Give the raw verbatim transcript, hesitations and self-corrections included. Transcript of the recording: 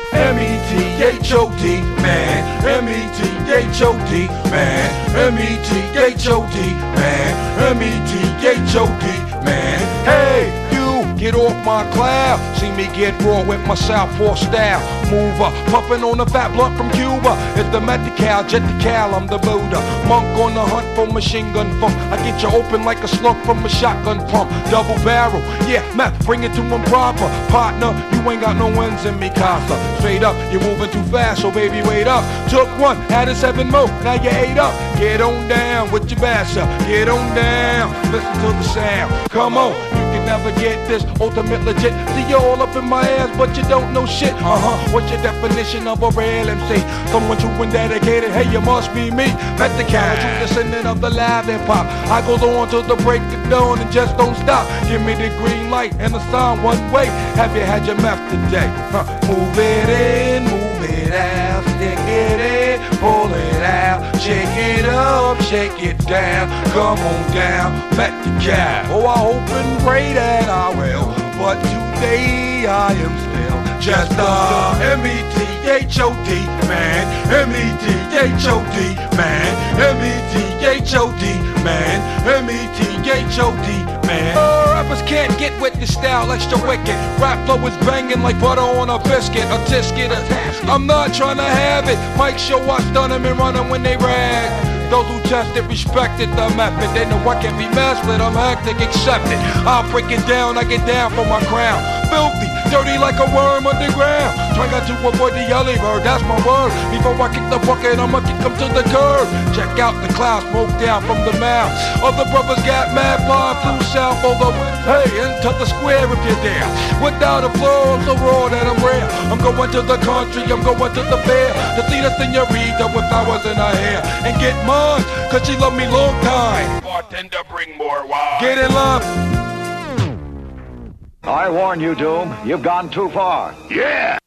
M E T H O D, man. M E T H O D, man. M E T H O D, man. M E T H O D, man. Hey, you, get off my cloud. See me get raw with my southpaw style. Mover, puffin' on a fat blunt from Cuba. It's the Medi-Cal, jet the Cal, I'm the Buddha. Monk on the hunt for machine gun funk. I get you open like a slug from a shotgun pump. Double barrel, yeah, meth, bring it to him proper. Partner, you ain't got no wins in me, Casa. Straight up, you're moving too fast, so baby, wait up. Took one, added seven more, now you ate up. Get on down with your bass up, get on down. Listen to the sound, come on. You can never get this ultimate legit. See you all up in my ass, but you don't know shit. Uh-huh, what's your definition of a real M C? Someone true and dedicated, hey, you must be me. Met the count, true descendant of the live hip-hop. I go on till the break of dawn and just don't stop. Give me the green light and the sign one way. Have you had your meth today? Huh. Move it in, move it out, stick it in, pull it out, shake it up, shake it down, come on down, met the cow. Oh, I hope and pray that I will, but today I am still just a M E T H O D, man. M E T H O D, man. M E T H O D, man. M E T H O D, man. Uh, rappers can't get with this style extra wicked. Rap flow is banging like butter on a biscuit, a tisket, a tasket. I'm not trying to have it. Mike show I stun them and run them when they rag. Those who tested respected the method. They know I can be messed with, I'm hectic, accept it. I'll break it down, I get down for my crown. Filthy, dirty like a worm underground. Trying to avoid the yelly bird, that's my word. Before I kick the bucket, I'ma kick them to the curb. Check out the cloud, smoke down from the mouth. Other brothers got mad, flying through south over. Hey, into the square if you're there. Without a flow, so raw that I'm rare. I'm going to the country, I'm going to the fair to see the senorita with flowers in her hair and get mine, cause she loved me long time. Bartender, bring more wine. Get in love. I warn you, Doom. You've gone too far. Yeah.